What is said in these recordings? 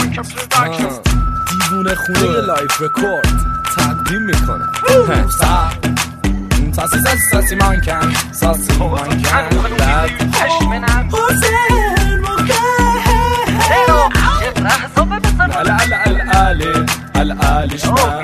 دیوونه خونه لایف رکورد تقدیم میکنه ساسی مانکن بعد العالی شما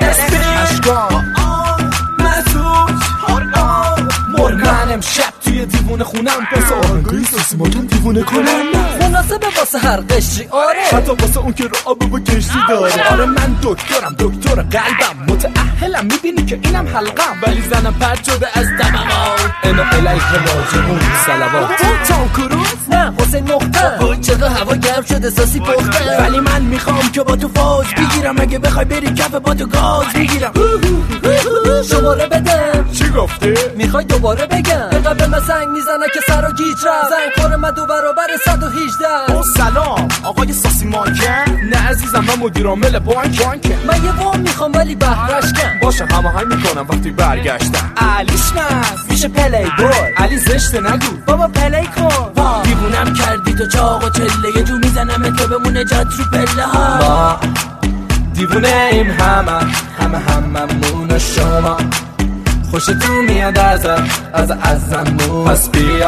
مرغن امشب توی دیوونه خونم واسه آهنگای ساسی مانکن دیوونه کنم مناسبه واسه هر قشری آره حتی واسه اون که رو آب و کشتی داره آره من دکترم دکتر قلبم متأهلم میبینی که اینم حلقم ولی زنم پرد شده از طبقات انا الیه راجعون صلوات تام کروز نه حسین نقطه چقدر هوا گرم شده ساسی پخته ولی من میخوام که با تو فاز بگیرم اگه بخوای بری کف با تو گاز میگیرم شماره بده چی گفتی؟ میخوای دوباره بگم بقیه به من زنگ میزنه که سر و گیج رفت زنگ خور من 2 برابر 118 سلام آقای ساسی مانکن نه عزیزم من مدیر عامل بانک من یه وام میخوام ولی بهرش کن باشه هماهنگ میکنم وقتی برگشتم علیش نست میشه پلی بوی علی زشته نگو بابا پلی کن دیوونم کردی تو چاق و چله یه جو میزنم تو بمونه جات رو پله ها ما دیوونه ایم هممون و شما خوشتون میاد ازمون پس بیا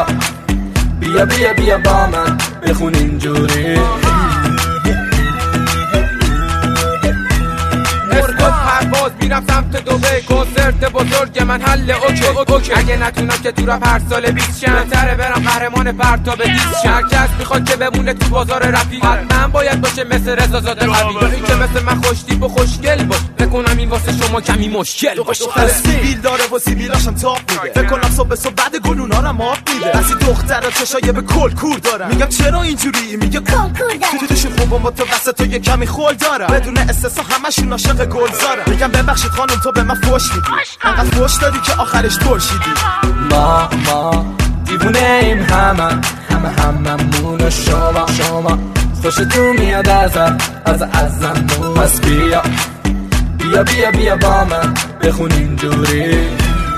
با من بخون اینجوری پرواز میرم سمت دوبه کنسرت بزرگ من حل اوکی اگه نتونم که تو رپ هر سال 20 شم بهتره برم قهرمان پرتاب دیس شم کس میخواد که بمونه تو بازار رپی حتما باید باشه مثل رضا زاده قوی این که مثل من خوشتیپ و خوشگل باش بکنم این واسه شما کمی مشکل باشه سیبیل داره و سیبیلاشم تاپ میده فکر کنم صبح بعد گلونارم آب میده بعضی دخترا چشای به کل کور دارن میگم چرا اینجوری میگه کل کور دارن توش خوبم با تو وسط یه کمی خول دارم بدون استثنا همشون عاشق گلزارن میگم ببخشید خانم تو به من فوش میدی انقدر فوش دادی که آخرش ترشیدی ما دیوونه ایم هممون و شما خوشتون میاد ازمون پس بیا با من بخون اینجوری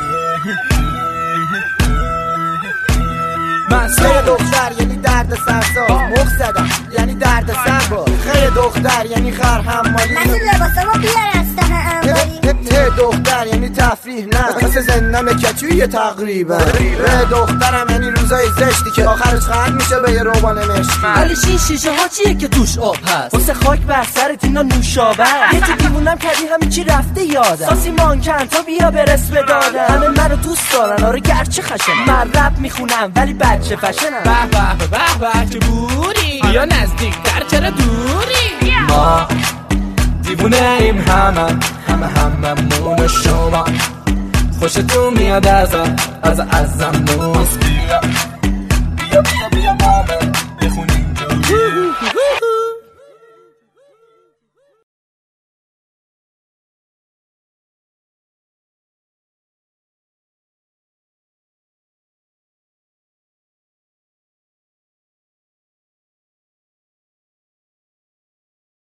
خیلی دختر یعنی درد سرساز مخ زدم یعنی درد سر بود خیلی دختر یعنی خر حمالی من لباسمو بیار از ته انباری دختر یعنی تفریح نه مثل زندان کچویه تقریبا دخترم یعنی روزای زشتی که آخرش ختم میشه به یه روبان مشکی ولی شیشه ها چیه که توش آب هست واسه خاک بر سرت اینا نوشابه یه تو دیوونم کردی همین چی رفته یادم ساسی مانکن تا بیا برس به دادم همه منو دوست دارن آره گرچه خشنم من رپ میخونم ولی بچه فشنم به چه بوری بیا نزدیکتر چرا دوری ما دیوونه ایم هممون و شما خوشتون میاد ازمون بیا با من